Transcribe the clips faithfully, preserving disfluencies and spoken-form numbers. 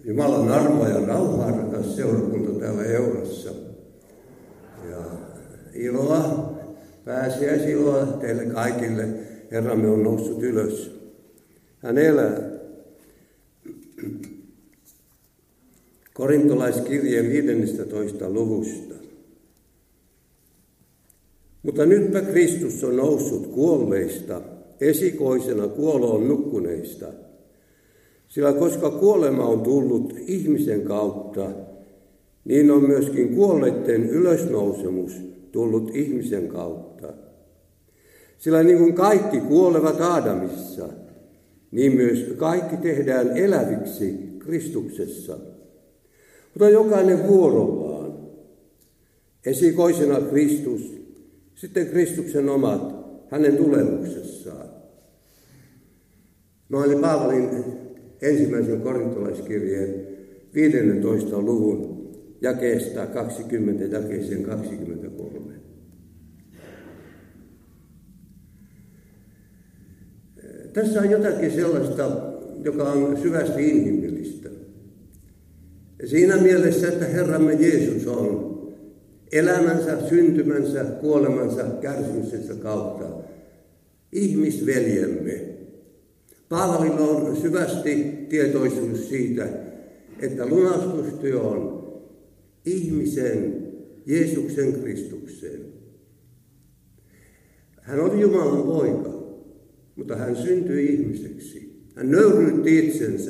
Jumalan armoa ja rauhaa, rakas seurakunta täällä Eurassa. Ja iloa, pääsiäisiloa teille kaikille. Herramme on noussut ylös. Hän elää. Korintolaiskirjeen viidennestätoista luvusta. Mutta nytpä Kristus on noussut kuolleista, esikoisena kuoloon nukkuneista. Sillä koska kuolema on tullut ihmisen kautta, niin on myöskin kuolleiden ylösnousemus tullut ihmisen kautta. Sillä niin kuin kaikki kuolevat Aadamissa, niin myös kaikki tehdään eläviksi Kristuksessa. Mutta jokainen vuorollaan. Esikoisena Kristus, sitten Kristuksen omat hänen tulemuksessaan. Mä olin Paavalin ensimmäisen korintolaiskirjeen viidennentoista luvun jakeesta kaksikymmentä jakeeseen kaksikymmentäkolme. Tässä on jotakin sellaista, joka on syvästi inhimillistä. Siinä mielessä, että Herramme Jeesus on elämänsä, syntymänsä, kuolemansa, kärsimyksensä kautta ihmisveljemme. Paavalilla on syvästi tietoisuus siitä, että lunastustyö on ihmisen, Jeesuksen Kristuksen. Hän oli Jumalan poika, mutta hän syntyi ihmiseksi. Hän nöyryytti itsensä.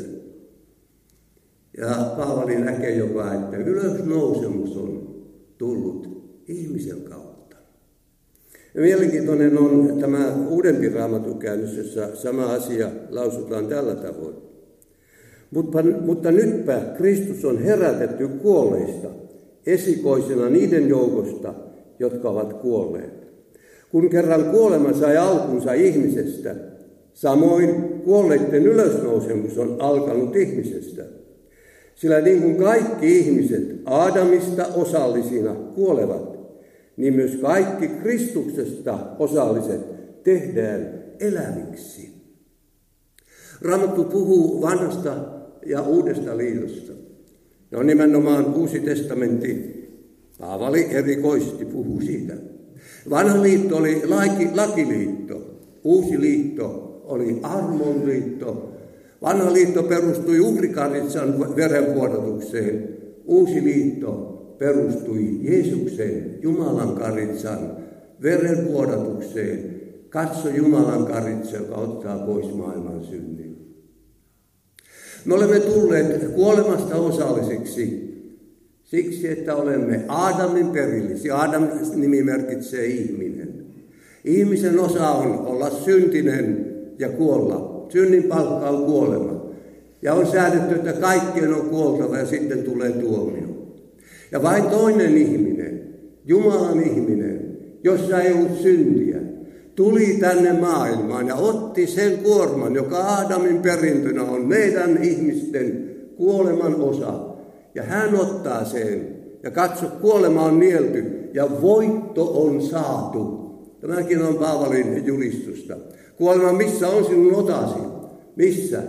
Ja Paavali näkee jopa, että ylösnousemus on tullut ihmisen kautta. Ja mielenkiintoinen on tämä uudempi Raamatun käännös, jossa sama asia lausutaan tällä tavoin. Mutta, mutta nytpä Kristus on herätetty kuolleista, esikoisena niiden joukosta, jotka ovat kuolleet. Kun kerran kuolema sai alkunsa ihmisestä, samoin kuolleiden ylösnousemus on alkanut ihmisestä. Sillä niin kuin kaikki ihmiset Aadamista osallisina kuolevat, niin myös kaikki Kristuksesta osalliset tehdään eläviksi. Raamattu puhuu vanhasta ja uudesta liitosta. No nimenomaan Uusi testamentti, Paavali erikoisesti puhuu siitä. Vanha liitto oli laki, lakiliitto, uusi liitto oli armonliitto. Vanha liitto perustui uhrikaritsan verenvuodatukseen. Uusi liitto perustui Jeesuksen, Jumalan karitsan verenvuodatukseen. Katso Jumalan karitsa, joka ottaa pois maailman synnin. Me olemme tulleet kuolemasta osallisiksi siksi, että olemme Aadamin perillisiä. Aadam nimi merkitsee ihminen. Ihmisen osa on olla syntinen ja kuolla. Synnin palkka on kuolema. Ja on säädetty, että kaikkien on kuoltava ja sitten tulee tuomio. Ja vain toinen ihminen, Jumalan ihminen, jossa ei ollut syntiä, tuli tänne maailmaan ja otti sen kuorman, joka Aadamin perintönä on meidän ihmisten kuoleman osa. Ja hän ottaa sen. Ja katso, kuolema on nielty ja voitto on saatu. Tämäkin on Paavalin julistusta. Kuolema, missä on sinun otasi? Missä?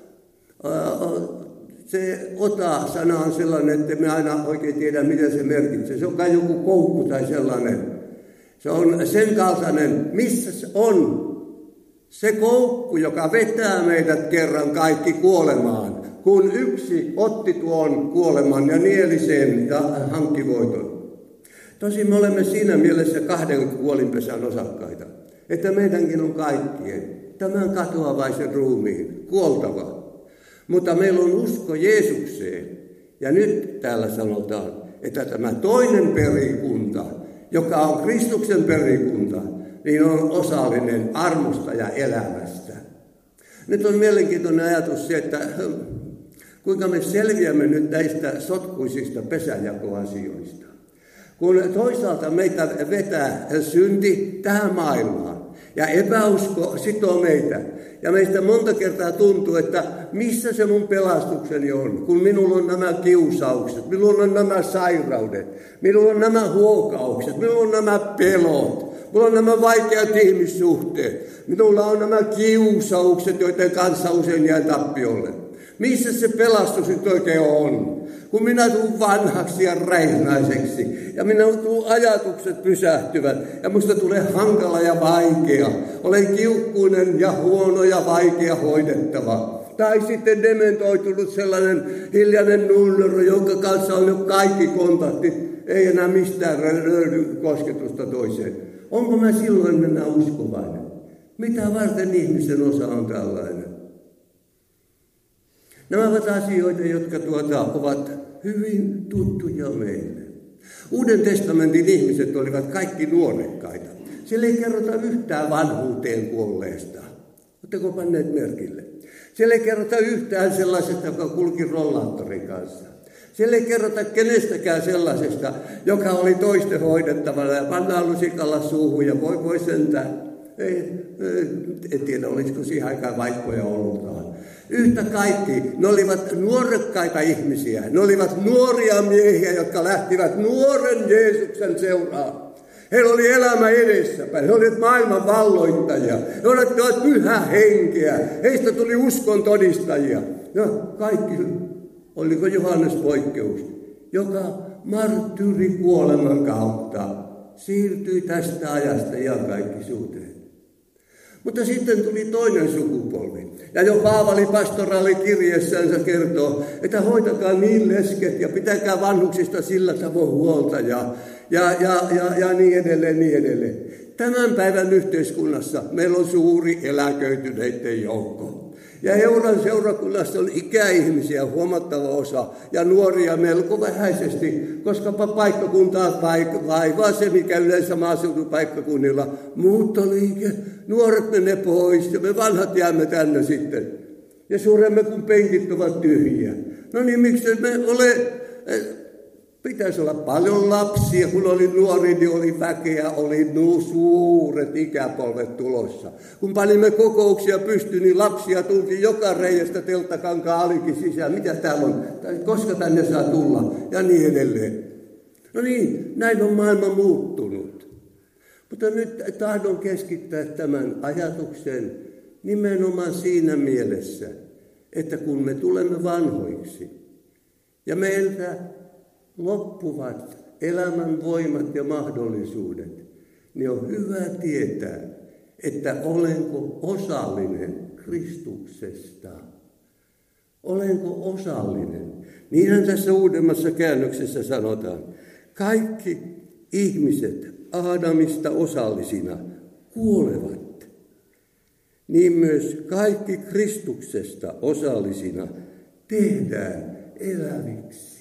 Se ota-sana on sellainen, että me aina oikein tiedä, mitä se merkitsee. Se on kai joku koukku tai sellainen. Se on sen kaltainen, missä se on se koukku, joka vetää meidät kerran kaikki kuolemaan. Kun yksi otti tuon kuoleman ja nieli sen ja hankki voiton. Tosin me olemme siinä mielessä kahden kuolinpesän osakkaita, että meidänkin on kaikkien tämän katoavaisen ruumiin kuoltava. Mutta meillä on usko Jeesukseen. Ja nyt täällä sanotaan, että tämä toinen perikunta, joka on Kristuksen perikunta, niin on osallinen armosta ja elämästä. Nyt on mielenkiintoinen ajatus se, että kuinka me selviämme nyt näistä sotkuisista pesänjakoasioista. Kun toisaalta meitä vetää synti tähän maailmaan ja epäusko sitoo meitä. Ja meistä monta kertaa tuntuu, että missä se mun pelastukseni on, kun minulla on nämä kiusaukset, minulla on nämä sairaudet, minulla on nämä huokaukset, minulla on nämä pelot, minulla on nämä vaikeat ihmissuhteet, minulla on nämä kiusaukset, joiden kanssa usein jää tappiolle. Missä se pelastus nyt oikein on? Kun minä tuun vanhaksi ja räihnäiseksi ja minun ajatukset pysähtyvät ja musta tulee hankala ja vaikea. Olen kiukkuinen ja huono ja vaikea hoidettava. Tai sitten dementoitunut sellainen hiljainen nullero, jonka kanssa on jo kaikki kontaktit. Ei enää mistään löydy kosketusta toiseen. Onko mä silloin enää uskovainen? Mitä varten ihmisen osa on tällainen? Nämä ovat asioita, jotka tuota ovat hyvin tuttuja meille. Uuden testamentin ihmiset olivat kaikki nuorekkaita. Siellä ei kerrota yhtään vanhuuteen kuolleesta. Oletteko panneet merkille? Siellä ei kerrota yhtään sellaisesta, joka kulki rollaattorin kanssa. Siellä ei kerrota kenestäkään sellaisesta, joka oli toisten hoidettavana ja pannaan lusikalla suuhun ja voi voi sentään. Ei, ei, en tiedä, olisiko siihen aikaan vaikkoja ollutkaan. Yhtä kaikki, ne olivat nuorekkaita ihmisiä. Ne olivat nuoria miehiä, jotka lähtivät nuoren Jeesuksen seuraan. Heillä oli elämä edessäpäin. He olivat maailman valloittajia. He olivat pyhää henkeä. Heistä tuli uskon todistajia. Ja kaikki, oliko Johannes poikkeus, joka marttyyrikuoleman kautta siirtyi tästä ajasta iankaikkisuuteen. Mutta sitten tuli toinen sukupolvi. Ja jo Paavali pastoraali kirjeessänsä kertoo, että hoitakaa niin lesket ja pitäkää vanhuksista sillä tavoin huolta ja, ja, ja, ja, ja niin edelleen, niin edelleen. Tämän päivän yhteiskunnassa meillä on suuri eläköityneiden joukko. Ja Euran seurakunnassa on ikäihmisiä huomattava osa ja nuoria melko vähäisesti, koska paikkakuntaa vaivaa se, mikä yleensä maaseutupaikkakunnilla. Muuttoliike, nuoret menee pois ja me vanhat jäämme tänne sitten. Ja suremme, kun penkit ovat tyhjiä. No niin, miksi me ole... Pitäisi olla paljon lapsia, kun oli nuori, niin oli väkeä, oli nuo suuret ikäpolvet tulossa. Kun panimme kokouksia pystyyn, niin lapsia tultiin joka reiästä telttakankaan alikin sisään. Mitä täällä on? Koska tänne saa tulla? Ja niin edelleen. No niin, näin on maailma muuttunut. Mutta nyt tahdon keskittää tämän ajatuksen nimenomaan siinä mielessä, että kun me tulemme vanhoiksi ja meiltä loppuvat elämän voimat ja mahdollisuudet, niin on hyvä tietää, että olenko osallinen Kristuksesta. Olenko osallinen? Niinhän tässä uudemmassa käännöksessä sanotaan. Kaikki ihmiset Aadamista osallisina kuolevat. Niin myös kaikki Kristuksesta osallisina tehdään eläviksi.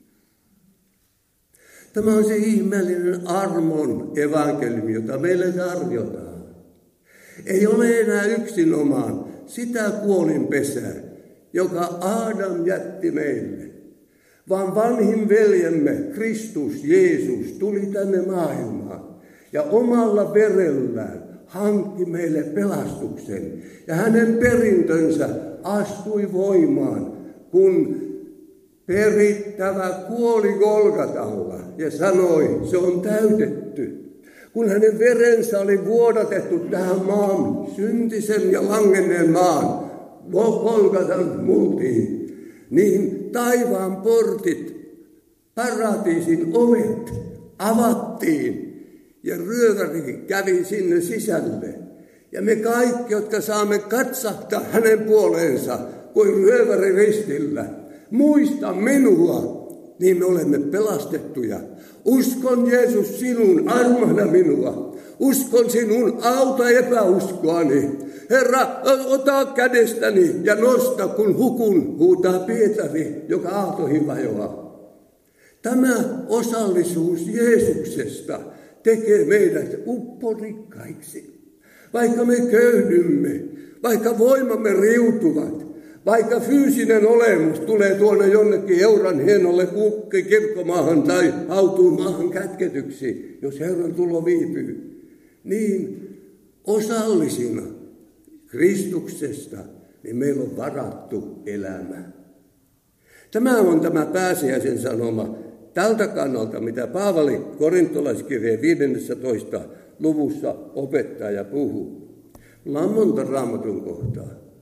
Tämä on se ihmeellinen armon evankeliumi, jota meille tarjotaan. Ei ole enää yksinomaan sitä kuolinpesää, joka Aadam jätti meille, vaan vanhin veljemme Kristus Jeesus tuli tänne maailmaan ja omalla verellään hankki meille pelastuksen. Ja hänen perintönsä astui voimaan, kun perittävä kuoli Golgatalla ja sanoi, se on täytetty. Kun hänen verensä oli vuodatettu tähän maan, syntisen ja langenneen maan, Golgatan multiin, niin taivaan portit, paratiisin ovet avattiin ja ryöväri kävi sinne sisälle. Ja me kaikki, jotka saamme katsahtaa hänen puoleensa kuin ryöväri ristillä, muista minua, niin me olemme pelastettuja. Uskon Jeesus sinun, armahda minua. Uskon sinun, auta epäuskoani. Herra, ota kädestäni ja nosta, kun hukun, huutaa Pietari, joka aaltoihin vajoaa. Tämä osallisuus Jeesuksesta tekee meidät upporikkaiksi. Vaikka me köyhdymme, vaikka voimamme riutuvat, vaikka fyysinen olemus tulee tuonne jonnekin Euran hienolle kirkkomaahan tai hautuun maahan kätketyksi, jos Herran tulo viipyy, niin osallisina Kristuksesta, niin meillä on varattu elämä. Tämä on tämä pääsiäisen sanoma tältä kannalta, mitä Paavali korintolaiskirjeen viidennessä luvussa opettaa ja puhuu. Mulla on monta Raamatun kohtaa.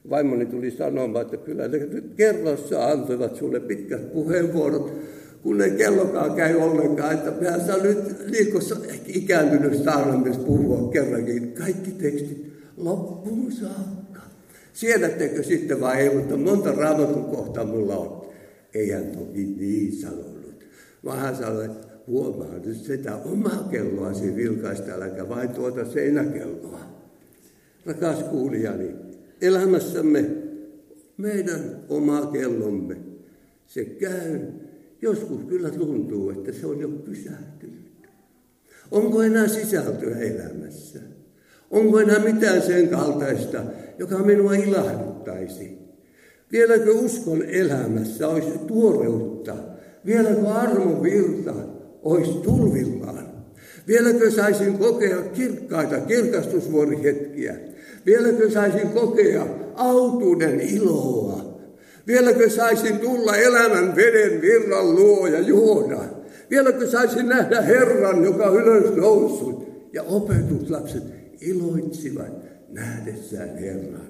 vaimoni tuli sanomaan, että kyllä ne nyt kerrassa antoivat sulle pitkät puheenvuorot, kun ei kellokaan käy ollenkaan, että minä saa nyt liikossa ikääntynyt saarnamies puhua kerrankin kaikki tekstit loppuun saakka. Siedättekö sitten vai ei, mutta monta raamatun kohtaa mulla on. Eihän toki niin sanonut, vaan hän sanoi, että huomaa nyt sitä omaa kelloasi vilkaista, äläkä vain tuota seinäkelloa. Rakas kuulijani, elämässämme meidän oma kellomme, se käy. Joskus kyllä tuntuu, että se on jo pysähtynyt. Onko enää sisältöä elämässä? Onko enää mitään sen kaltaista, joka minua ilahduttaisi? Vieläkö uskon elämässä olisi tuoreutta? Vieläkö armon virta olisi tulvillaan? Vieläkö saisin kokea kirkkaita kirkastusvuorihetkiä? Vieläkö saisin kokea autuuden iloa? Vieläkö saisin tulla elämän veden virran luo ja juoda? Vieläkö saisin nähdä Herran, joka ylös noussut, ja opetuslapset iloitsivat nähdessään Herran.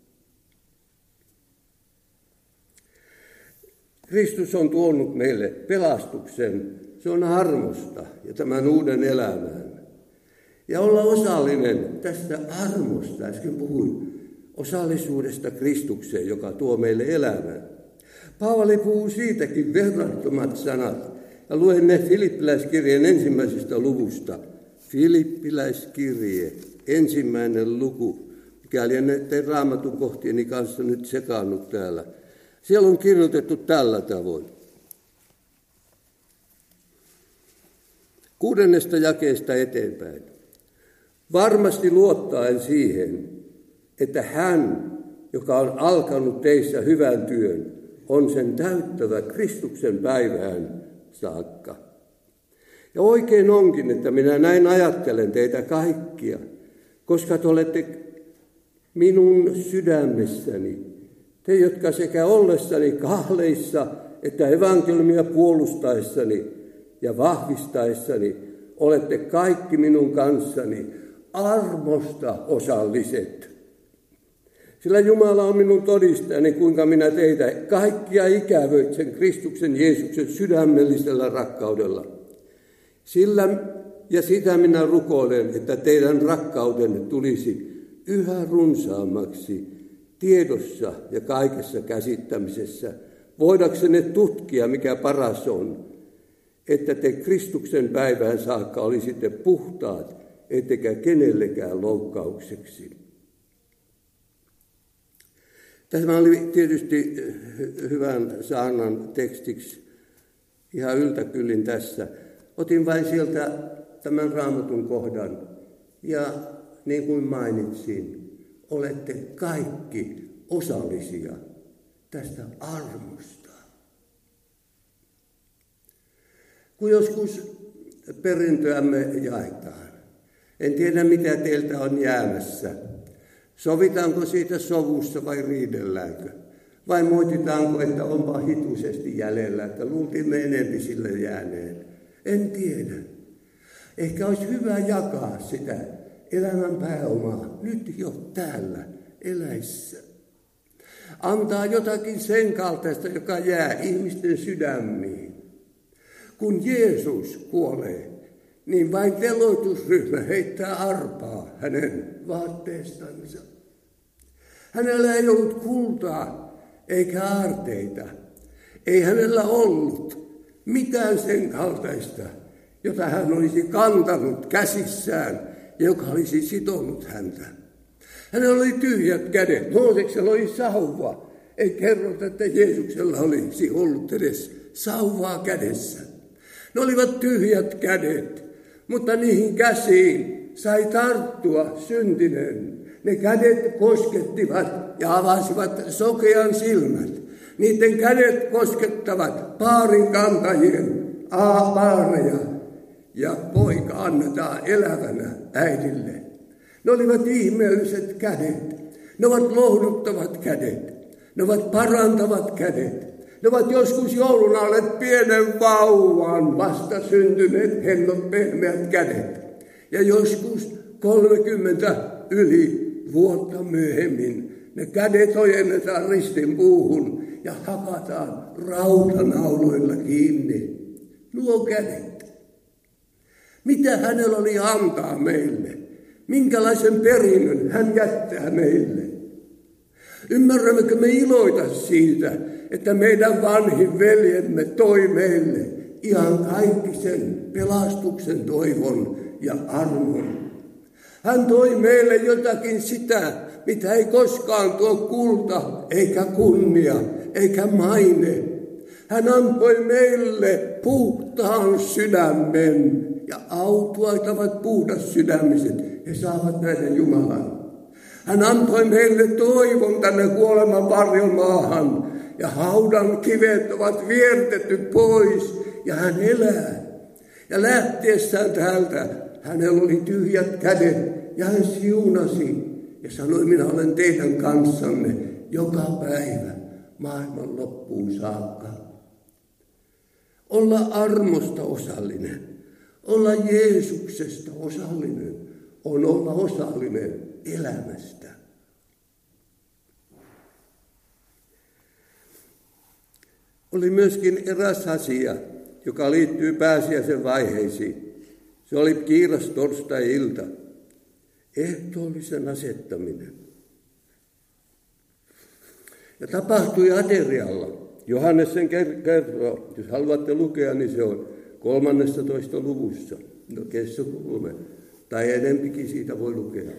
Kristus on tuonut meille pelastuksen, se on armosta ja tämän uuden elämän. Ja olla osallinen tästä armosta, äsken puhuin, osallisuudesta Kristukseen, joka tuo meille elämän. Paavali puhuu siitäkin verrattomat sanat, ja luen ne Filippiläiskirjeen ensimmäisestä luvusta. Filippiläiskirje, ensimmäinen luku, mikäli en näiden raamatun kohtieni kanssa nyt sekaannut täällä. Siellä on kirjoitettu tällä tavoin. Kuudennesta jakeesta eteenpäin. Varmasti luottaen siihen, että hän, joka on alkanut teissä hyvän työn, on sen täyttävä Kristuksen päivään saakka. Ja oikein onkin, että minä näin ajattelen teitä kaikkia, koska te olette minun sydämessäni, te, jotka sekä ollessani kahleissa että evankeliumia puolustaessani ja vahvistaessani olette kaikki minun kanssani armosta osalliset. Sillä Jumala on minun todistajani, kuinka minä teitä kaikkia ikävöitsen Kristuksen Jeesuksen sydämellisellä rakkaudella. Sillä ja sitä minä rukoilen, että teidän rakkautenne tulisi yhä runsaammaksi tiedossa ja kaikessa käsittämisessä, voidaksenne tutkia, mikä paras on, että te Kristuksen päivään saakka olisitte puhtaat, ettekä kenellekään loukkaukseksi. Tämä oli tietysti hyvän saarnan tekstiksi ihan yltäkyllin tässä. Otin vain sieltä tämän raamatun kohdan ja niin kuin mainitsin, olette kaikki osallisia tästä armosta. Kun joskus perintöämme jaetaan, en tiedä mitä teiltä on jäämässä. Sovitaanko siitä sovussa vai riidelläänkö? Vai moititaanko, että onpa hituisesti jäljellä, että luultimme enempi sille jääneen? En tiedä. Ehkä olisi hyvä jakaa sitä elämän pääomaa nyt jo täällä eläissä. Antaa jotakin sen kaltaista, joka jää ihmisten sydämiin. Kun Jeesus kuolee, niin vain teloitusryhmä heittää arpaa hänen vaatteestansa. Hänellä ei ollut kultaa eikä aarteita. Ei hänellä ollut mitään sen kaltaista, jota hän olisi kantanut käsissään ja joka olisi sitonut häntä. Hänellä oli tyhjät kädet. Mooseksella oli sauva. Ei kerrota, että Jeesuksella olisi ollut edes sauvaa kädessä. Ne olivat tyhjät kädet, mutta niihin käsiin sai tarttua syntinen. Ne kädet koskettivat ja avasivat sokean silmät. Niiden kädet koskettavat paarin kantajien paareja ja poika annetaan elävänä äidille. Ne olivat ihmeelliset kädet. Ne ovat lohduttavat kädet. Ne ovat parantavat kädet. Ne ovat joskus joulun alle pienen vauvan vasta syntyneet hennot pehmeät kädet. Ja joskus kolmekymmentä yli vuotta myöhemmin Ne kädet ojennetaan ristin puuhun ja hakataan rautanauloilla kiinni. Nuo kädet. Mitä hänellä oli antaa meille? Minkälaisen perinnön hän jättää meille? Ymmärrämmekö me iloita siitä, että meidän vanhin veljemme toi meille ihan kaikki sen pelastuksen toivon ja armon. Hän toi meille jotakin sitä, mitä ei koskaan tuo kulta, eikä kunnia, eikä maine. Hän antoi meille puhtaan sydämen, ja autuaitavat puhdas sydämiset, he saavat nähdä Jumalan. Hän antoi meille toivon tänne kuoleman varjon maahan, ja haudan kivet ovat viertetty pois, ja hän elää. Ja lähtiessään täältä, hänellä oli tyhjät kädet, ja hän siunasi, ja sanoi, minä olen teidän kanssanne joka päivä maailman loppuun saakka. Olla armosta osallinen, olla Jeesuksesta osallinen, on olla osallinen elämästä. Oli myöskin eräs asia, joka liittyy pääsiäisen vaiheisiin. Se oli kiiras torstai-ilta, ehtoollisen asettaminen. Ja tapahtui aterialla. Johannes sen kertoo, jos haluatte lukea, niin se on kolmannessatoista luvussa. No kesso kolme, tai enempikin siitä voi lukea.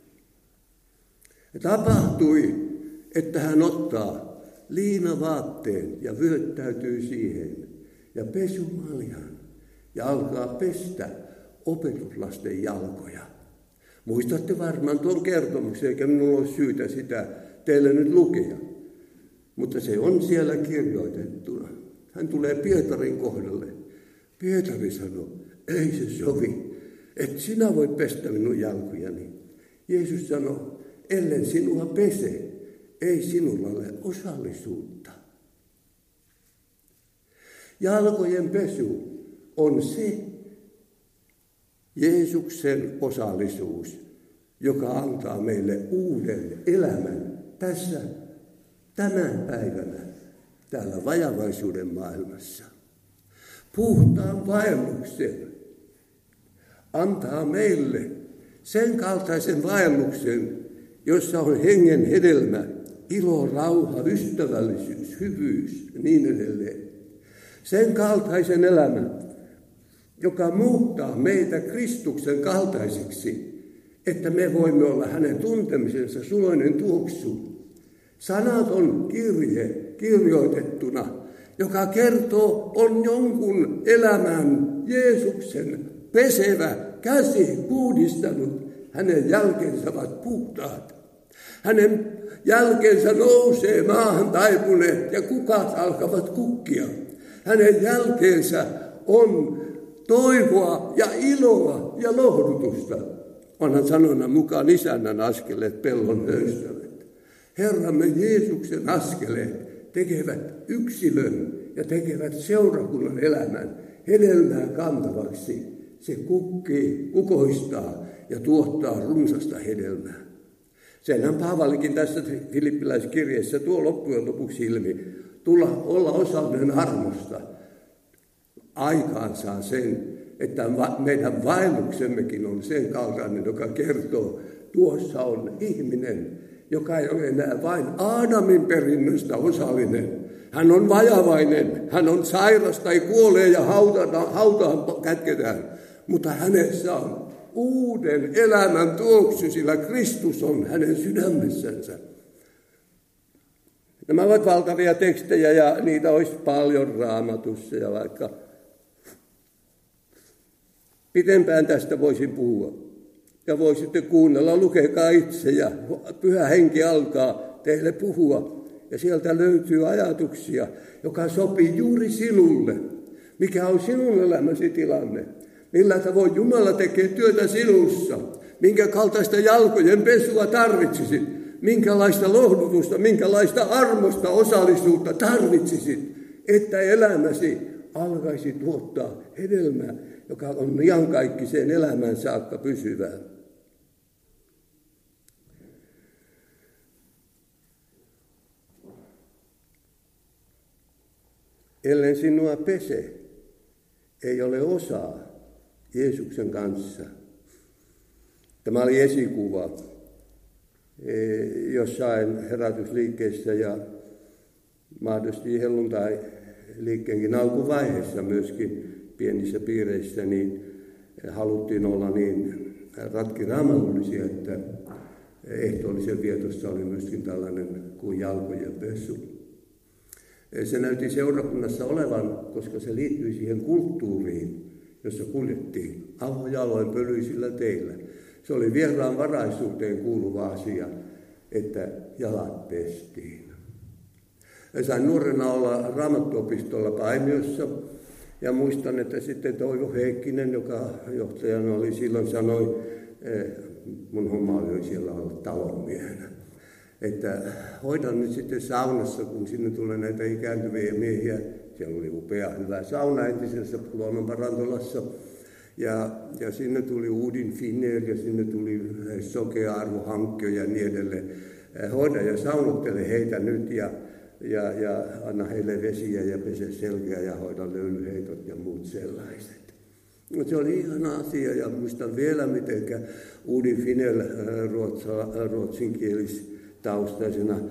Ja tapahtui, että hän ottaa liinavaatteen ja vyöttäytyy siihen ja pesumaljan ja alkaa pestä opetuslasten jalkoja. Muistatte varmaan tuon kertomuksen, eikä minulla ole syytä sitä teille nyt lukea. Mutta se on siellä kirjoitettuna. Hän tulee Pietarin kohdalle. Pietari sanoi, ei se sovi, et sinä voi pestä minun jalkojani. Jeesus sanoi, ellen sinua pese, ei sinulla ole osallisuutta. Jalkojen pesu on se Jeesuksen osallisuus, joka antaa meille uuden elämän tässä tänä päivänä täällä vajavaisuuden maailmassa. Puhtaan vaelluksen antaa meille sen kaltaisen vaelluksen, jossa on hengen hedelmä, ilo, rauha, ystävällisyys, hyvyys ja niin edelleen. Sen kaltaisen elämän, joka muuttaa meitä Kristuksen kaltaisiksi, että me voimme olla hänen tuntemisensa suloinen tuoksu. Sanaton kirje kirjoitettuna, joka kertoo, on jonkun elämän Jeesuksen pesevä käsi puhdistanut. Hänen jälkeensä ovat puhtaat. Hänen jälkeensä nousee maahan taipuneet ja kukat alkavat kukkia. Hänen jälkeensä on toivoa ja iloa ja lohdutusta. Onhan sanonnan mukaan isännän askeleet pellon höystävät. Herramme Jeesuksen askeleet tekevät yksilön ja tekevät seurakunnan elämän hedelmää kantavaksi. Se kukkii, kukoistaa ja tuottaa runsasta hedelmää. Senhän Paavalikin tässä Filippiläiskirjeessä tuo loppujen lopuksi ilmi. Tulla olla osallinen armosta aikaansaa sen, että meidän vaelluksemmekin on sen kaltainen, joka kertoo, tuossa on ihminen, joka ei ole enää vain Aadamin perinnöstä osallinen. Hän on vajavainen, hän on sairas tai kuolee ja hautaan, hautaan kätketään, mutta hänessä on uuden elämän tuoksu, sillä Kristus on hänen sydämessänsä. Nämä ovat valtavia tekstejä ja niitä olisi paljon Raamatussa ja vaikka pitempään tästä voisin puhua. Ja voisitte kuunnella, lukekaa itse ja Pyhä Henki alkaa teille puhua. Ja sieltä löytyy ajatuksia, joka sopii juuri sinulle. Mikä on sinun elämäsi tilanne? Millä tavoin Jumala tekee työtä sinussa? Minkä kaltaista jalkojen pesua tarvitsisit? Minkälaista lohdutusta, minkälaista armosta osallisuutta tarvitsisit, että elämäsi alkaisi tuottaa hedelmää, joka on iankaikkiseen elämään saakka pysyvää. ellen sinua pese, ei ole osaa Jeesuksen kanssa. Tämä oli esikuva jossain herätysliikkeessä ja mahdollisesti helluntai-liikkeenkin alkuvaiheessa myöskin pienissä piireissä, niin haluttiin olla niin ratkiraamallisia, että ehtoollisen vietossa oli myöskin tällainen kuin jalkojen pesu. Se näytti seurakunnassa olevan, koska se liittyi siihen kulttuuriin, jossa kuljettiin avojaloin pölyisillä teillä. Se oli vieraan varaisuuteen kuuluva asia, että jalat pestiin. Sain nuorena olla raamattuopistolla Paimiossa ja muistan, että sitten Toivo Heikkinen, joka johtajana oli silloin, sanoi, mun homma oli siellä olla talonmiehenä, että hoidan nyt sitten saunassa, kun sinne tulee näitä ikääntyviä miehiä. Siellä oli upea, hyvä sauna entisessä luonnonparantolassa. Ja, ja sinne tuli Uudin Finnair ja sinne tuli Sokea-arvohankkeja ja niin edelleen. Hoida ja saunottele heitä nyt ja, ja, ja anna heille vesiä ja pese selkeä ja hoida löylyheitot ja muut sellaiset. Se oli ihana asia ja muistan vielä, miten Uudin Finnair ruotsinkielistaustaisena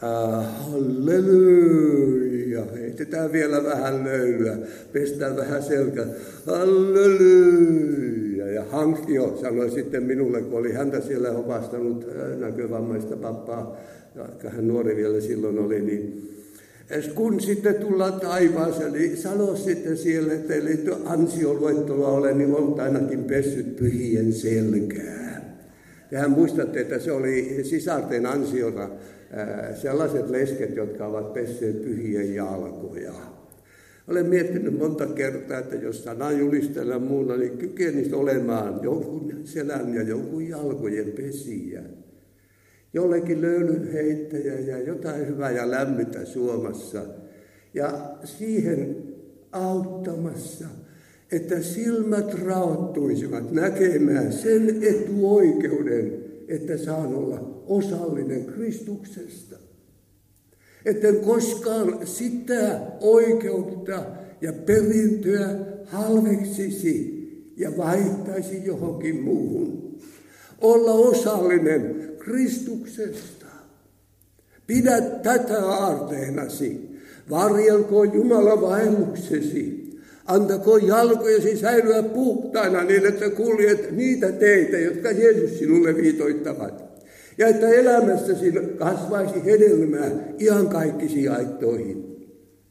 halleluja, heitetään vielä vähän löylyä, pestään vähän selkä, halleluja. Ja Hankkio sanoi sitten minulle, kun oli häntä siellä opastanut näkövammaista pappaa, ja hän nuori vielä silloin oli, niin kun sitten tullaan taivaaseen, niin sano sitten siellä, että ei ansioluettelua ole, niin olet ainakin pessyt pyhien selkää. Tehän muistatte, että se oli sisarten ansiona sellaiset lesket, jotka ovat pesseet pyhien jalkoja. Olen miettinyt monta kertaa, että jos sananjulistella muuna, niin kykenisi olemaan jonkun selän ja jonkun jalkojen pesiä. Jollekin löylyn heittäjä ja jotain hyvää ja lämmintä suomassa. Ja siihen auttamassa, että silmät raottuisivat näkemään sen etuoikeuden, että saan olla osallinen Kristuksesta. Etten koskaan sitä oikeutta ja perintöä halveksisi ja vaihtaisi johonkin muuhun. Olla osallinen Kristuksesta. Pidä tätä aarteenasi. Varjelkoon Jumala vaelluksesi. Antako jalkojesi säilyä puhtaina niin, että kuljet niitä teitä, jotka Jeesus sinulle viitoittavat. Ja että elämässäsi kasvaisi hedelmää iankaikkisiin aittoihin.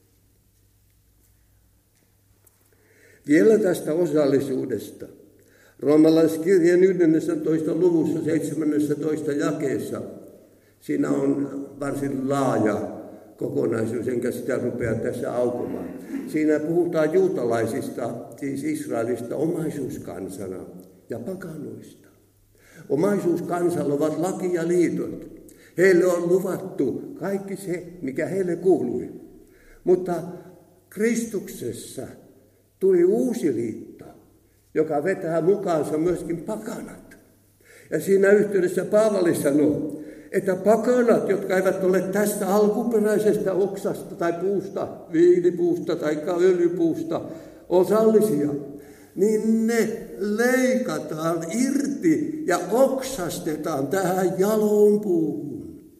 Vielä tästä osallisuudesta. Roomalaiskirjeen yhdennentoista luvussa seitsemännentoista jakeessa. Siinä on varsin laaja kokonaisuus, enkä sitä rupea tässä aukomaan. Siinä puhutaan juutalaisista, siis Israelista, omaisuuskansana ja pakanoista. Omaisuuskansalla ovat laki ja liitot. Heille on luvattu kaikki se, mikä heille kuului. Mutta Kristuksessa tuli uusi liitto, joka vetää mukaansa myöskin pakanat. Ja siinä yhteydessä Paavali sanoo, että pakanat, jotka eivät ole tästä alkuperäisestä oksasta tai puusta, viinipuusta tai öljypuusta osallisia, niin ne leikataan irti ja oksastetaan tähän jaloon puuhun.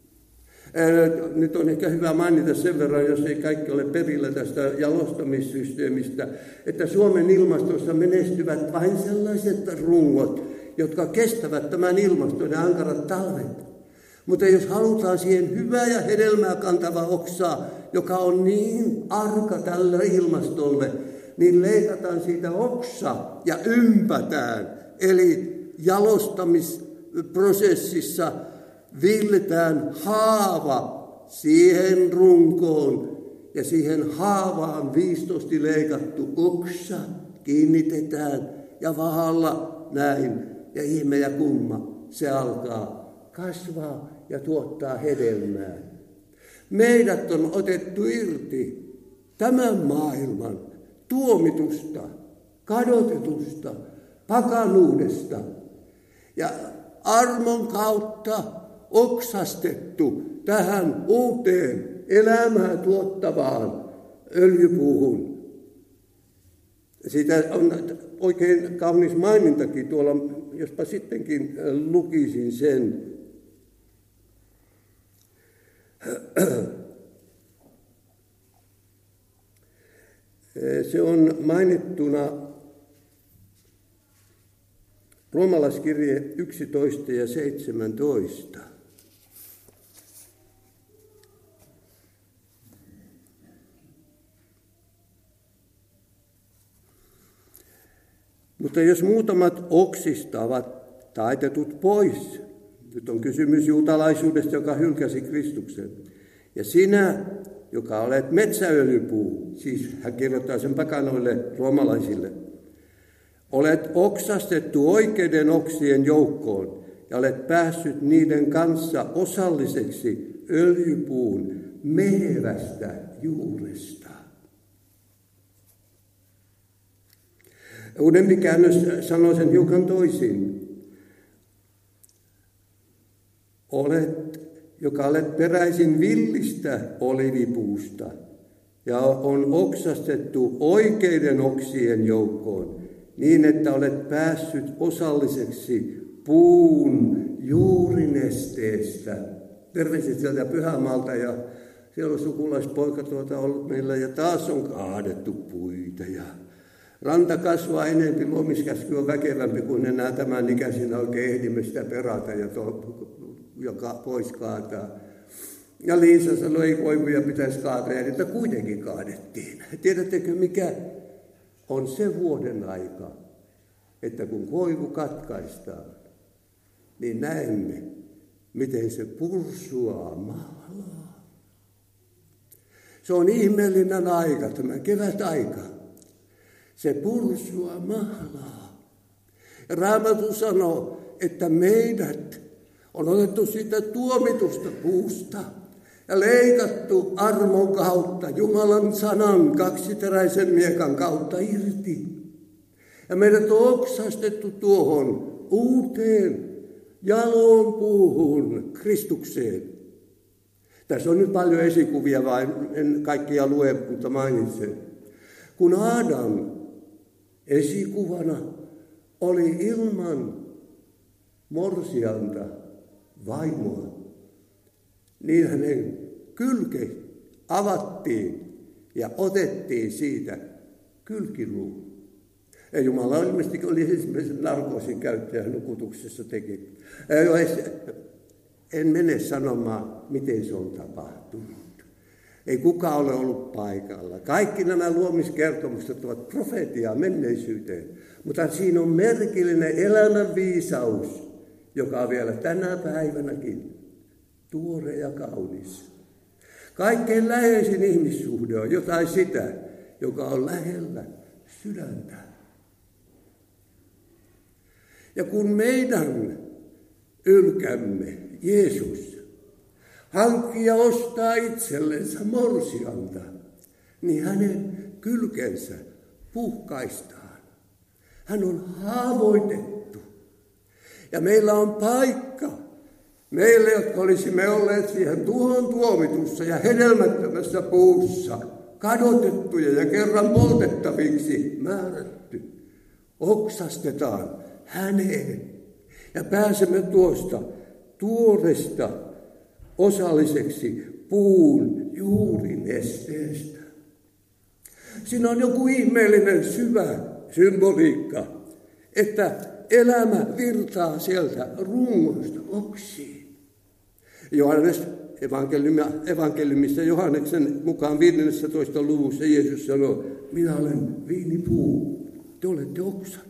Nyt on ehkä hyvä mainita sen verran, jos ei kaikki ole perillä tästä jalostamissysteemistä, että Suomen ilmastossa menestyvät vain sellaiset rungot, jotka kestävät tämän ilmaston ja ankarat talvet. Mutta jos halutaan siihen hyvää ja hedelmää kantava oksaa, joka on niin arka tälle ilmastolle, niin leikataan siitä oksa ja ympätään. Eli jalostamisprosessissa villetään haava siihen runkoon ja siihen haavaan viistosti leikattu oksa kiinnitetään ja vahalla näin. Ja ihme ja kumma, se alkaa kasvaa ja tuottaa hedelmää. Meidät on otettu irti tämän maailman tuomitusta, kadotetusta, pakanuudesta ja armon kautta oksastettu tähän uuteen elämää tuottavaan öljypuuhun. Siitä on oikein kaunis mainintakin tuolla, jospa sittenkin lukisin sen. Se on mainittuna roomalaiskirje yksitoista ja seitsemäntoista. Mutta jos muutamat oksista ovat taitetut pois, nyt on kysymys juutalaisuudesta, joka hylkäsi Kristuksen, ja sinä, joka olet metsäöljypuu, siis hän kirjoittaa sen pakanoille roomalaisille, olet oksastettu oikeiden oksien joukkoon ja olet päässyt niiden kanssa osalliseksi öljypuun mehevästä juuresta. Uudempi käännös sanoo sen hiukan toisin. Olet, joka olet peräisin villistä olivipuusta ja on oksastettu oikeiden oksien joukkoon, niin että olet päässyt osalliseksi puun juurinesteestä. Terveiset sieltä Pyhämaalta, ja siellä on sukulaispoika tuota ollut meillä, ja taas on kaadettu puita ja ranta kasvaa enempi, luomiskäsky on väkevämpi, kuin enää tämän ikäisinä oikein ehdimme sitä perata ja, to, ja ka, pois kaataa. Ja Liisa sanoi, ei koivuja pitäisi kaataa, ja niitä kuitenkin kaadettiin. Tiedättekö, mikä on se vuoden aika, että kun koivu katkaistaan, niin näemme, miten se pursuaa mahlaa. Se on ihmeellinen aika, tämä kevätaika. Se pursuaa mahlaa. Ja Raamattu sanoo, että meidät on otettu siitä tuomitusta puusta ja leikattu armon kautta, Jumalan sanan kaksiteräisen miekan kautta irti. Ja meidät on oksastettu tuohon uuteen jaloon puuhun, Kristukseen. Tässä on nyt paljon esikuvia, vain en kaikkia lue, mutta mainitsen. Kun Adam esikuvana oli ilman morsianta vaimoa, niin hänen kylke avattiin ja otettiin siitä kylkiluu. Ja Jumala ilmeisesti oli ensimmäisen narkoosin käyttäjä nukutuksessa teki. En mene sanomaan, miten se on tapahtunut. Ei kukaan ole ollut paikalla. Kaikki nämä luomiskertomukset ovat profeetiaa menneisyyteen. Mutta siinä on merkillinen elämän viisaus, joka on vielä tänä päivänäkin tuore ja kaunis. Kaikkein läheisin ihmissuhde on jotain sitä, joka on lähellä sydäntä. Ja kun meidän ylkämme Jeesus hankkii ja ostaa itsellensä morsianta, niin hänen kylkensä puhkaistaan. Hän on haavoitettu. Ja meillä on paikka meille, jotka olisimme olleet siihen tuhon tuomitussa ja hedelmättömässä puussa, kadotettuja ja kerran poltettaviksi määrätty. Oksastetaan häneen ja pääsemme tuosta tuoresta osalliseksi puun juurinesteestä. Siinä on joku ihmeellinen syvä symboliikka, että elämä virtaa sieltä rungosta oksiin. Johannes evankeliumissa Johanneksen mukaan viidennessätoista luvussa Jeesus sanoo, minä olen viinipuu, te olette oksat.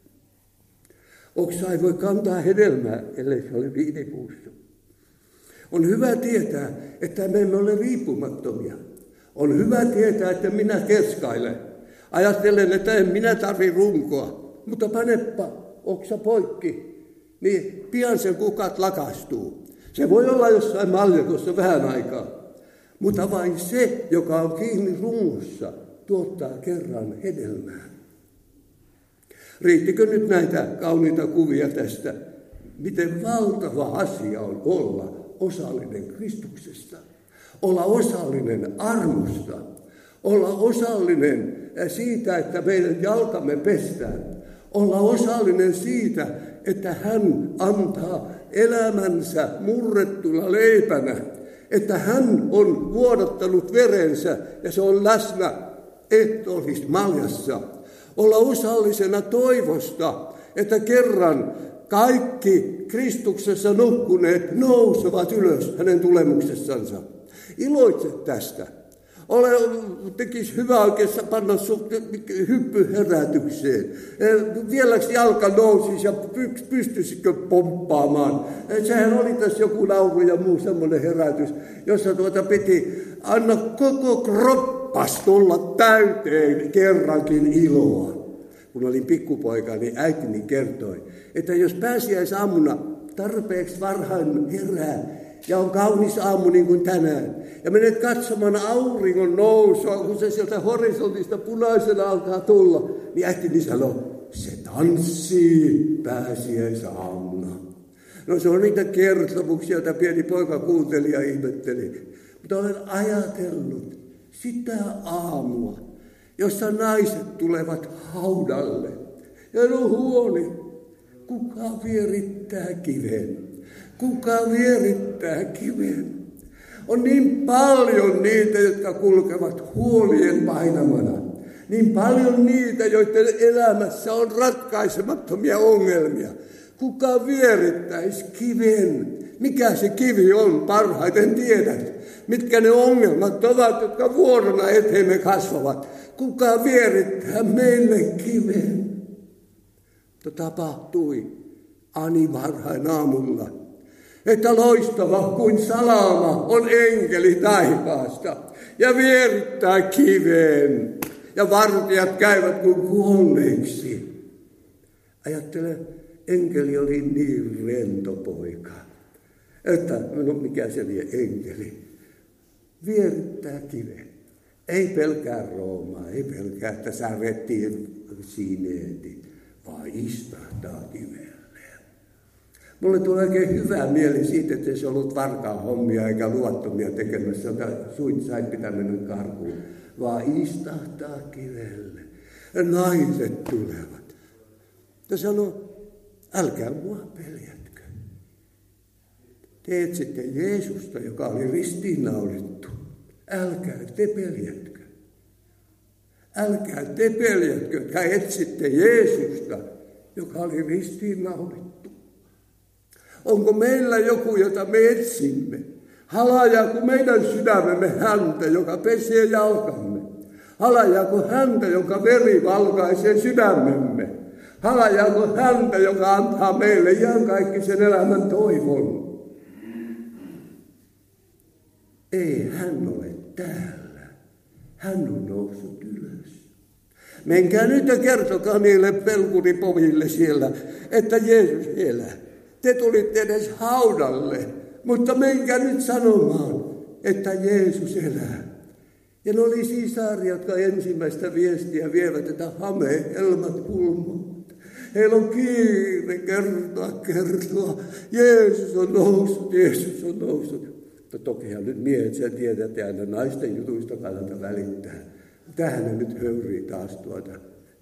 Oksa ei voi kantaa hedelmää, ellei se ole viinipuussa. On hyvä tietää, että me emme ole riippumattomia. On hyvä tietää, että minä keskailen. Ajattelen, että en minä tarvitse runkoa, mutta panepa oksa poikki, niin pian sen kukat lakastuu. Se voi olla jossain maljakossa vähän aikaa, mutta vain se, joka on kiinni rungossa, tuottaa kerran hedelmää. Riittikö nyt näitä kauniita kuvia tästä, miten valtava asia on olla osallinen Kristuksesta, olla osallinen armosta, Olla osallinen siitä, että meidän jalkamme pestään. Olla osallinen siitä, että hän antaa elämänsä murrettuna leipänä. Että hän on vuodattanut verensä ja se on läsnä ehtoollismaljassa. Olla osallisena toivosta, että kerran kaikki Kristuksessa nukkuneet nousevat ylös hänen tulemuksessansa. Iloitse tästä. Ole, tekisi hyvä oikein panna hyppyherätykseen. Vieläks jalka nousisi ja pystyisikö pomppaamaan. Sehän oli tässä joku laulu ja muu semmoinen herätys, jossa tuota piti anna koko kroppas tulla täyteen kerrankin iloa. Kun olin pikkupoika, niin äitini kertoi, että jos pääsiäisaamuna tarpeeksi varhain herää, ja on kaunis aamu niin kuin tänään, ja menet katsomaan auringon nousua, kun se sieltä horisontista punaisena alkaa tulla, niin äitini sanoo, se tanssii pääsiäisaamuna. No se on niitä kertomuksia, joita pieni poika kuunteli ja ihmetteli. Mutta olen ajatellut sitä aamua, jossa naiset tulevat haudalle. Ja no huoni, kuka vierittää kiven? Kuka vierittää kiven? On niin paljon niitä, jotka kulkevat huolien painamana. Niin paljon niitä, joiden elämässä on ratkaisemattomia ongelmia. Kuka vierittäisi kiven? Mikä se kivi on? Parhaiten tiedät. Mitkä ne ongelmat ovat, jotka vuorona eteemme kasvavat. Kuka vierittää meille kiven? Mutta tapahtui ani varhain aamulla, että loistava kuin salama on enkeli taivaasta ja vierittää kiveen. Ja vartijat käyvät kuin kuolleiksi. Ajattele, enkeli oli niin rento poika, että no mikä se oli enkeli. Vierittää kiveen. Ei pelkää Roomaa, ei pelkää, että särjettiin sineetit, vaan istahtaa kiveen. Mulle tulee oikein hyvä mieli siitä, että se on ollut varkaan hommia eikä luottomia tekemässä, jota suit sai pitää mennä karkuun, vaan istahtaa kivelle. Ja naiset tulevat. Ja sanoo, älkää mua peljätkö. Te etsitte Jeesusta, joka oli ristiinnaulittu. Älkää te peljätkö. Älkää te peljätkö, jotka etsitte Jeesusta, joka oli ristiinnaulittu. Onko meillä joku, jota me etsimme? Halajaako meidän sydämemme häntä, joka pesee jalkamme? Halajaako häntä, joka veri valkaisee sydämemme? Halajaako häntä, joka antaa meille ihan kaikki sen elämän toivon? Ei hän ole täällä. Hän on noussut ylös. Menkää nyt ja kertokaa niille pelkuripoville siellä, että Jeesus elää. Te tulitte edes haudalle, mutta menkää nyt sanomaan, että Jeesus elää. Ja ne oli siisaari, jotka ensimmäistä viestiä vievät, että hame, helmat kulmat. Heillä on kiire kertoa, kertoa. Jeesus on noussut, Jeesus on noussut. Mutta tokihan nyt miehet sen tietää, että aina naisten jutuista kannata välittää. Tähän ne nyt höyrii taas tuota.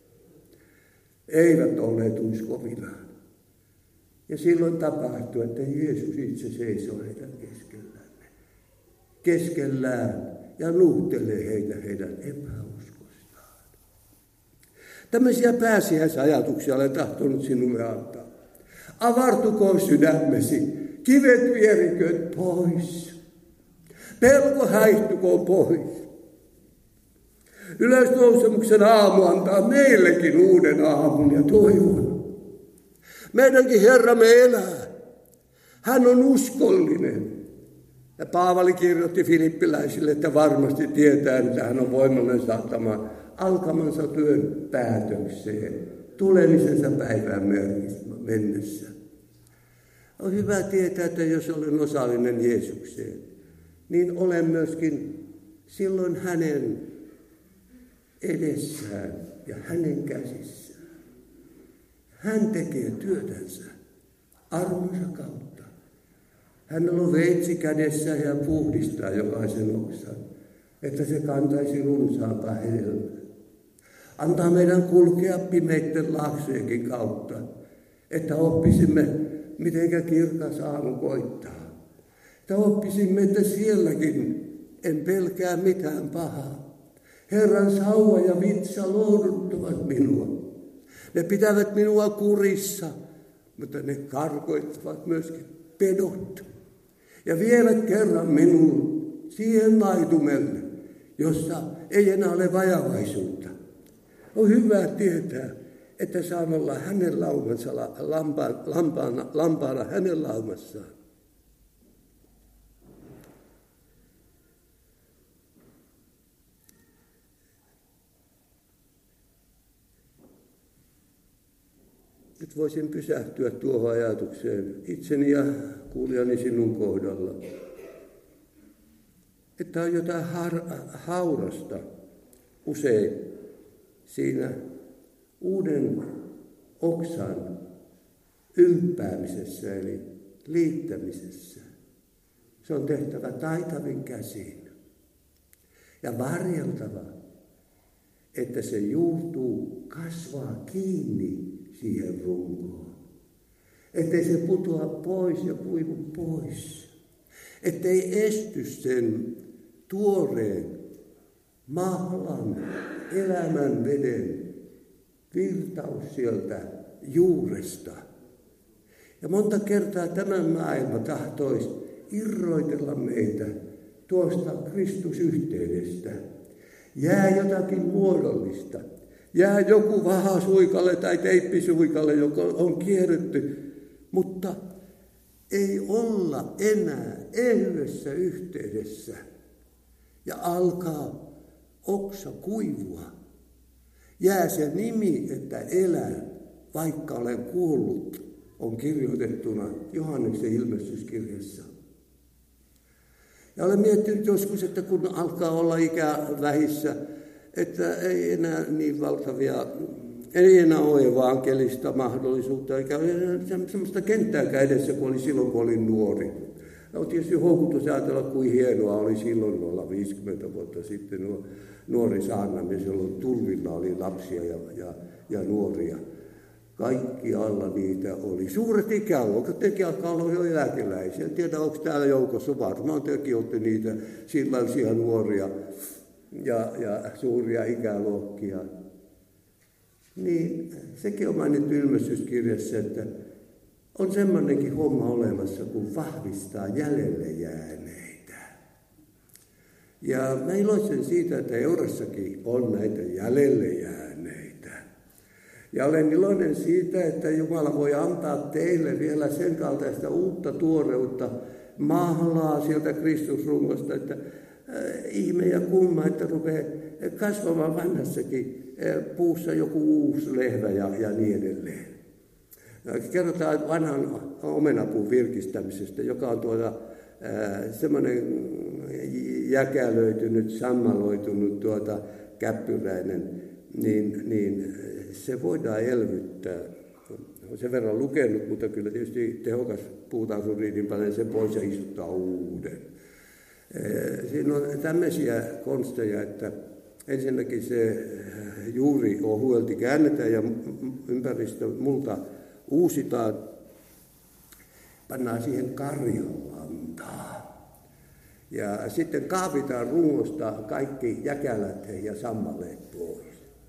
Eivät olleet uskovinaan. Ja silloin tapahtui, että Jeesus itse seisoo heidän keskellään. Keskellään ja nuhtelee heitä heidän epäuskostaan. Tämmöisiä pääsiäisajatuksia olen tahtonut sinulle antaa. Avartukoon sydämesi, kivet vieriköön pois. Pelko häihtukoon pois. Ylösnousemuksen aamu antaa meillekin uuden aamun ja toivon. Meidänkin Herramme elää. Hän on uskollinen. Ja Paavali kirjoitti filippiläisille, että varmasti tietää, että hän on voimallinen saattamaan alkamansa työn päätökseen, tulemisensa päivään mennessä. On hyvä tietää, että jos olen osallinen Jeesukseen, niin olen myöskin silloin hänen edessään ja hänen käsissään. Hän tekee työtänsä armonsa kautta. Hänellä on veitsi kädessä ja puhdistaa jokaisen oksan. että se kantaisi runsaampaa hedelmää. Antaa meidän kulkea pimeitten laaksojenkin kautta, että oppisimme, mitenkä kirkas aamu koittaa. Että oppisimme, että sielläkin en pelkää mitään pahaa. Herran sauva ja vitsa lohduttavat minua. Ne pitävät minua kurissa, mutta ne karkoittavat myöskin pedot. Ja vievät kerran minun siihen laitumelle, jossa ei enää ole vajavaisuutta. On hyvä tietää, että saan olla hänen laumansa, lampaan, lampaana, lampaana hänen laumassaan. Nyt voisin pysähtyä tuohon ajatukseen itseni ja kuulijani sinun kohdalla, että on jotain har- haurasta usein siinä uuden oksan ymppäämisessä eli liittämisessä. Se on tehtävä taitavin käsin ja varjeltava, että se juurtuu, kasvaa kiinni siihen runkoon. Ettei se putoa pois ja kuivu pois. Ettei esty sen tuoreen, mahlan, elämän veden virtaus sieltä juuresta. Ja monta kertaa tämän maailma tahtoisi irroitella meitä tuosta Kristusyhteydestä. Jää jotakin muodollista. Jää joku vahasuikalle tai teippisuikalle, joka on kierretty, mutta ei olla enää ehyessä yhteydessä. Ja alkaa oksa kuivua. Jää se nimi, että elän, vaikka olen kuollut, on kirjoitettuna Johanneksen ilmestyskirjassa. Ja olen miettinyt joskus, että kun alkaa olla ikä vähissä, että ei enää niin valtavia, ei enää ole evankelista mahdollisuutta, eikä ole sellaista kenttääkään edessä kuin oli silloin, kun olin nuori. No, tietysti houkutus ajatella, kuin hienoa oli silloin olla viisikymmentä vuotta sitten nuo, nuori saarnaamies, jolloin tulvilla oli lapsia ja, ja, ja nuoria. Kaikki alla niitä oli. Suuret ikäluokat, tekin alkaa olla jo eläkeläisiä. En tiedä, onko täällä joukossa varmaan tekin olette niitä sillaisia nuoria ja, ja suuria ikäluokkia. Niin sekin on mainittu ilmestyskirjassa, että on semmoinenkin homma olemassa, kun vahvistaa jäljelle jääneitä. Ja mä iloitsen siitä, että Eurossakin on näitä jäljelle jääneitä. Ja olen iloinen siitä, että Jumala voi antaa teille vielä sen kaltaista uutta tuoreutta, mahlaa sieltä Kristusrungosta, että äh, ihme ja kumma, että rupeaa kasvamaan vanhassakin äh, puussa joku uusi lehmä ja, ja niin edelleen. Kerrotaan vanhan omenapuun virkistämisestä, joka on tuota, äh, semmoinen jäkälöitynyt, sammaloitunut tuota, käppyräinen, niin, niin se voidaan elvyttää. Olen sen verran lukenut, mutta kyllä tietysti tehokas puutarhuriidin panee sen pois ja istuttaa uuden. Äh, siinä on tämmöisiä konsteja, että ensinnäkin se juuri ohuelti käännetään ja ympäristö multa uusitaan, pannaan siihen karjanlantaa. Ja sitten kaavitaan rungosta kaikki jäkälät ja sammaleet pois.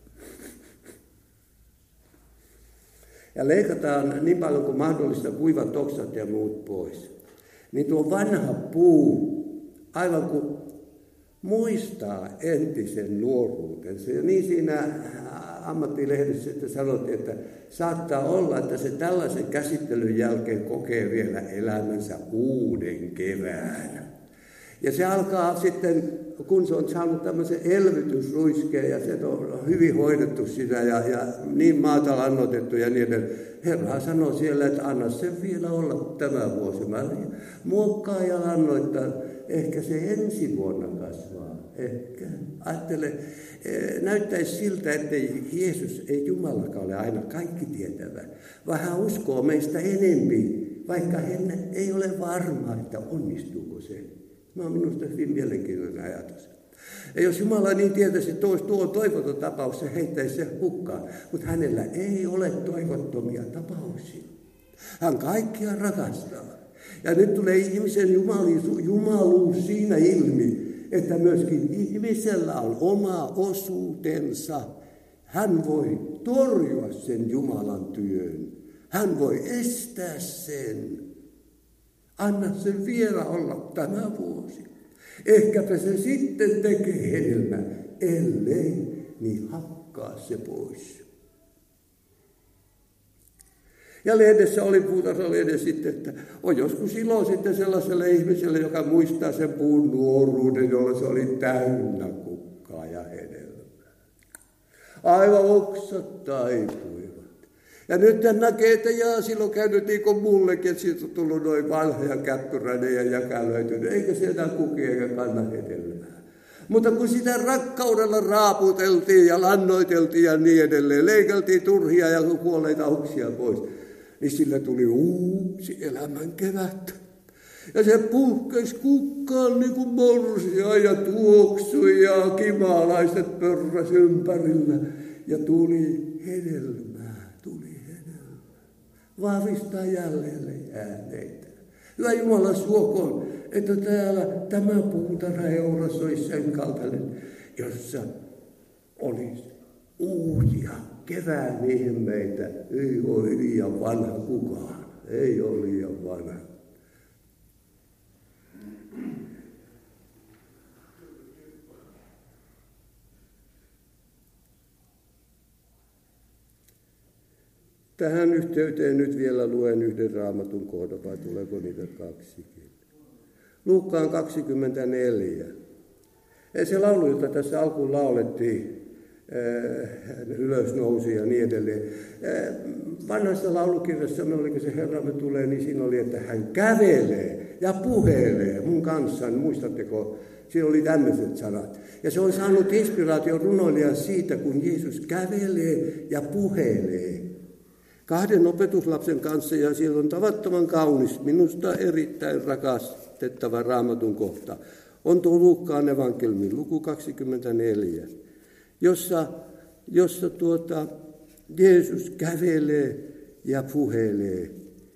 Ja leikataan niin paljon kuin mahdollista kuivat oksat ja muut pois. Niin tuo vanha puu, aivan kuin muistaa entisen nuoruutensa. Ja niin siinä ammattilehdessä että sanottiin, että saattaa olla, että se tällaisen käsittelyn jälkeen kokee vielä elämänsä uuden kevään. Ja se alkaa sitten, kun se on saanut tämmöisen elvytysruiskeen ja se on hyvin hoidettu sitä ja, ja niin maata lannoitettu ja niin edelleen. Herra sanoo siellä, että anna sen vielä olla tämä vuosi. Mä muokkaa ja lannoittaa. Ehkä se ensi vuonna kasvaa. Ehkä. Ajattele, näyttäisi siltä, että Jeesus ei Jumalakaan ole aina kaikki tietävä, vaan hän uskoo meistä enempi, vaikka hän ei ole varma, että onnistuuko se. Tämä on minusta hyvin mielenkiintoinen ajatus. Ja jos Jumala niin tietäisi, että tuo on toivoton tapaus, se heittäisi se hukkaan. Mutta hänellä ei ole toivottomia tapauksia. Hän kaikkia rakastaa. Ja nyt tulee ihmisen jumaluus siinä ilmi, että myöskin ihmisellä on oma osuutensa. Hän voi torjua sen Jumalan työn. Hän voi estää sen. Anna sen vielä olla tämä vuosi. Ehkäpä se sitten tekee hedelmää, ellei, niin hakkaa se pois. Ja lehdessä oli puutarhalehden sitten, että on joskus ilo sitten sellaiselle ihmiselle, joka muistaa sen puun nuoruuden, jolla se oli täynnä kukkaa ja hedelmää. Aivan oksat taipuivat. Ja nyt hän näkee, että jaa, silloin käynyt niin kuin mullekin, että siitä on tullut noin vanha ja käppyräinen ja jäkälöitynyt, eikä sieltä kukia eikä kanna hedelmää. Mutta kun sitä rakkaudella raaputeltiin ja lannoiteltiin ja niin edelleen, leikeltiin turhia ja kuolleita oksia pois, niin sillä tuli uusi elämän kevät. Ja se puhkesi kukkaan niin kuin morsia ja tuoksui ja kimalaiset pörräsi ympärillä. Ja tuli hedelmää, tuli hedelmää. Vahvistaa jälleen ääneitä. Hyvä Jumala suokoon, että täällä tämä puutarha Eurassa olisi sen kaltainen, jossa olisi uusia kevään ihmeitä. Ei ole liian vanha kukaan, ei ole liian vanha. Tähän yhteyteen nyt vielä luen yhden raamatun kohdan, vai tuleeko niitä kaksikin? Luukkaan kaksikymmentäneljä. Se laulu, jota tässä alkuun laulettiin, ylös nousi ja niin edelleen. Vanhassa laulukirjassa, oliko se Herramme tulee, niin siinä oli, että hän kävelee ja puhelee mun kanssani. Muistatteko? Siinä oli tämmöiset sanat. Ja se on saanut inspiraation runoilijan siitä, kun Jeesus kävelee ja puhelee kahden opetuslapsen kanssa, ja siellä on tavattoman kaunis, minusta erittäin rakastettava raamatun kohta. On tuo Luukkaan evankeliumi, luku kaksikymmentäneljä, jossa, jossa tuota, Jeesus kävelee ja puhelee.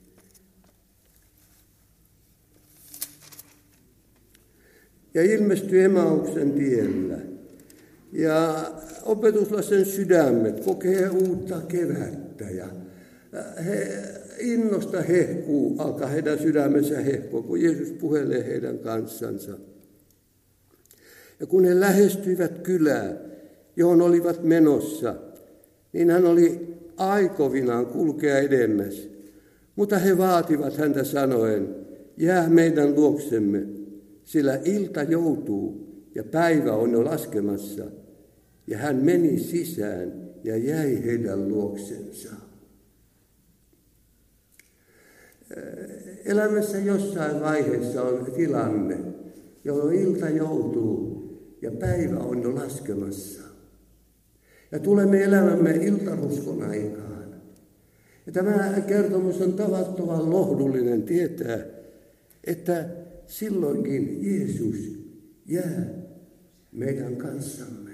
Ja ilmestyi Emauksen tiellä. Ja opetuslasten sydämet kokee uutta kevättä ja he, innosta hehkuu, alkaa heidän sydämensä hehkua, kun Jeesus puhelee heidän kanssansa. Ja kun he lähestyivät kylää, johon olivat menossa, niin hän oli aikovinaan kulkea edemmäs. Mutta he vaativat häntä sanoen, jää meidän luoksemme, sillä ilta joutuu ja päivä on jo laskemassa. Ja hän meni sisään ja jäi heidän luoksensa. Elämässä jossain vaiheessa on tilanne, jolloin ilta joutuu ja päivä on jo laskemassa. Ja tulemme elämämme iltaruskon aikaan. Ja tämä kertomus on tavattoman lohdullinen tietää, että silloinkin Jeesus jää meidän kanssamme.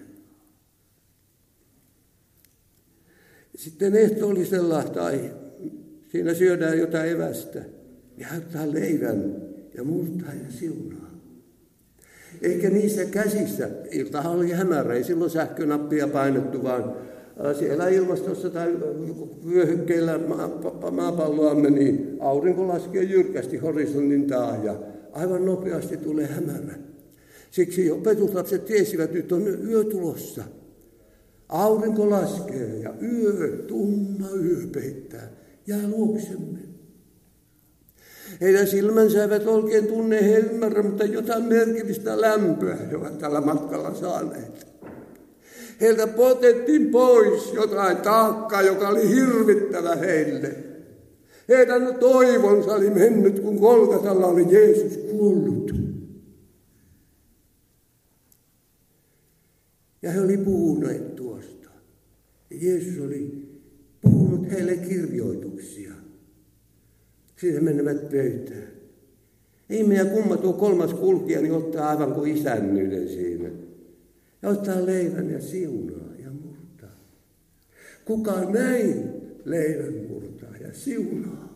Sitten ehtoollisella tai siinä syödään jotain evästä, ja hän ottaa leivän ja murtaa ja siunaa. Eikä niissä käsissä, iltahan oli hämärä, ei silloin sähkönappia painettu, vaan siellä ilmastossa tai vyöhykkeillä maapalloamme, niin aurinko laskee jyrkästi horisontin taa ja aivan nopeasti tulee hämärä. Siksi opetuslapset tiesivät, että nyt on yö tulossa. Aurinko laskee ja yö, tumma yö peittää, jää luoksemme. Heidän silmänsä eivät oikein tunne, he ymmärrä, mutta jotain merkillistä lämpöä he ovat tällä matkalla saaneet. Heiltä potettiin pois jotain taakkaa, joka oli hirvittävä heille. Heidän toivonsa oli mennyt, kun Golgatalla oli Jeesus kuollut. Ja he oli puhuneet tuosta. Ja Jeesus oli puhunut heille kirjoituksia. Siinä menevät pöytään. Ihme ja kumma tuo kolmas kulkija niin ottaa aivan kuin isännyyden siinä. ja ottaa leivän ja siunaa ja murtaa. Kuka näin leivän murtaa ja siunaa?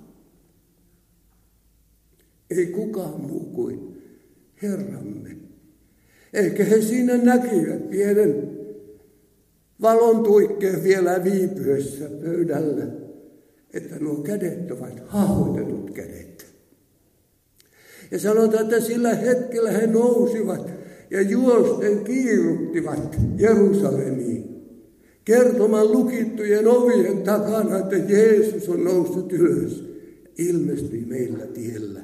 Ei kukaan muu kuin Herramme. Ehkä he siinä näkivät pienen valon tuikkeen vielä viipyessä pöydällä, että nuo kädet ovat haavoitetut kädet. Ja sanotaan, että sillä hetkellä he nousivat ja juosten kiiruttivat Jerusalemiin, kertomaan lukittujen ovien takana, että Jeesus on noussut ylös, ilmestyi meillä tiellä.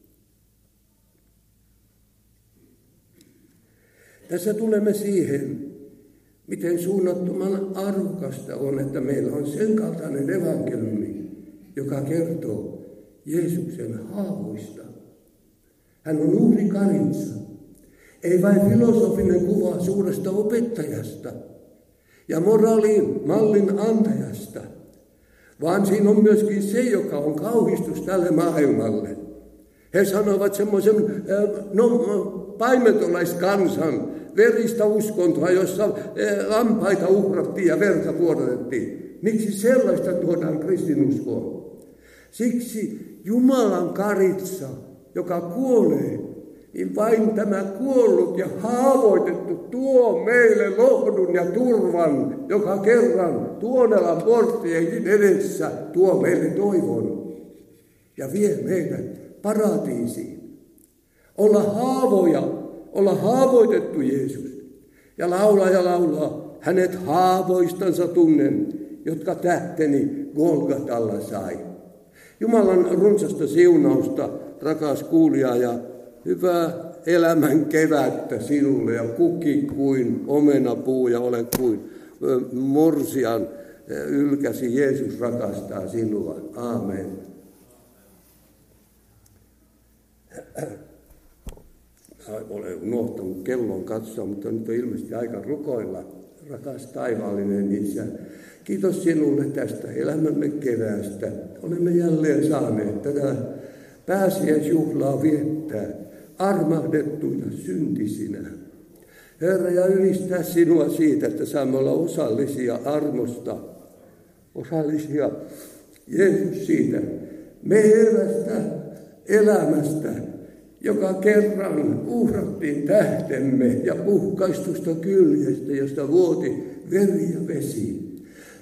Tässä tulemme siihen, miten suunnattoman arvokasta on, että meillä on sen kaltainen evankeliumi, joka kertoo Jeesuksen haavoista. Hän on uhri karitsa, ei vain filosofinen kuva suuresta opettajasta ja moraalin mallin antajasta, vaan siinä on myöskin se, joka on kauhistus tälle maailmalle. He sanovat semmoisen no, paimentolaiskansan veristä uskontoa, jossa lampaita uhrattiin ja verta vuodatettiin. Miksi sellaista tuodaan kristinuskoon? Siksi Jumalan karitsa, joka kuolee, niin vain tämä kuollut ja haavoitettu tuo meille lohdun ja turvan, joka kerran tuonelan porttien edessä tuo meille toivon ja vie meidät paratiisiin. Olla haavoja, olla haavoitettu Jeesus ja laulaa ja laulaa, hänet haavoistansa tunnen, jotka tähteni Golgatalla sai. Jumalan runsasta siunausta, rakas kuulija, ja hyvää elämän kevättä sinulle, ja kuki kuin omenapuu ja olen kuin morsian ylkäsi. Jeesus rakastaa sinua. Aamen. Olen unohtanut kellon katsoa, mutta nyt on ilmeisesti aika rukoilla. Rakas taivaallinen Isä, kiitos sinulle tästä elämämme keväästä. Olemme jälleen saaneet tätä pääsiäisjuhlaa viettää armahdettuina syntisinä. Herra, ja ylistää sinua siitä, että saamme olla osallisia armosta, osallisia Jeesus siitä mehevästä elämästä, joka kerran uhrattiin tähtemme ja puhkaistusta kyljestä, josta vuoti veri ja vesi.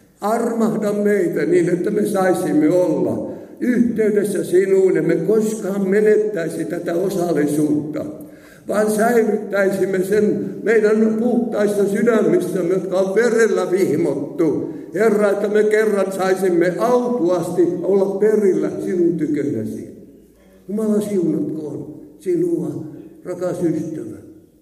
Armahda meitä niin, että me saisimme olla yhteydessä sinuun, emme koskaan menettäisi tätä osallisuutta, vaan säilyttäisimme sen meidän puhtaissa sydämissämme, jotka on verellä vihmottu. Herra, että me kerran saisimme autuasti olla perillä sinun tykönäsi. Jumala siunatkoon sinua, rakas ystävä.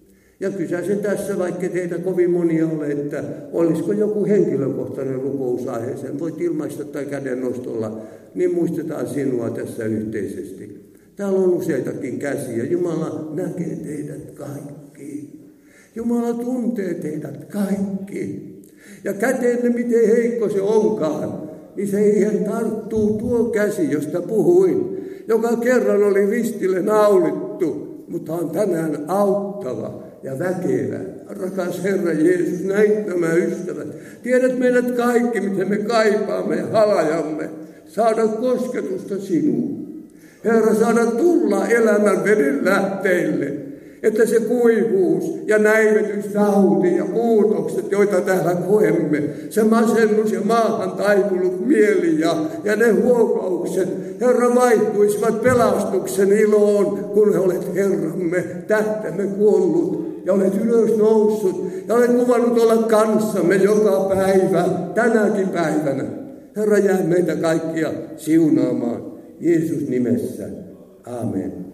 Ja kysäisen tässä, vaikka teitä kovin monia ole, että olisiko joku henkilökohtainen rukous aiheeseen. Voit ilmaista tai käden nostolla, niin muistetaan sinua tässä yhteisesti. Täällä on useitakin käsiä. Jumala näkee teidät kaikki. Jumala tuntee teidät kaikki. Ja käteenne, miten heikko se onkaan, niin siihen tarttuu tuo käsi, josta puhuin, joka kerran oli ristille naulittu, mutta on tänään auttava ja väkevä. Rakas Herra Jeesus, näit nämä ystävät. Tiedät meidät kaikki, miten me kaipaamme ja halajamme. Saada kosketusta sinuun. Herra, saada tulla elämän veden lähteille. Että se kuivuus ja näivetystauti ja puutokset, joita täällä koemme, se masennus ja maahan taipunut mieli ja, ja ne huokaukset, Herra, vaihtuisivat pelastuksen iloon, kun olet Herramme, tähtemme kuollut ja olet ylös noussut ja olet kuvannut olla kanssamme joka päivä, tänäkin päivänä. Herra, jää meitä kaikkia siunaamaan Jeesus nimessä. Aamen.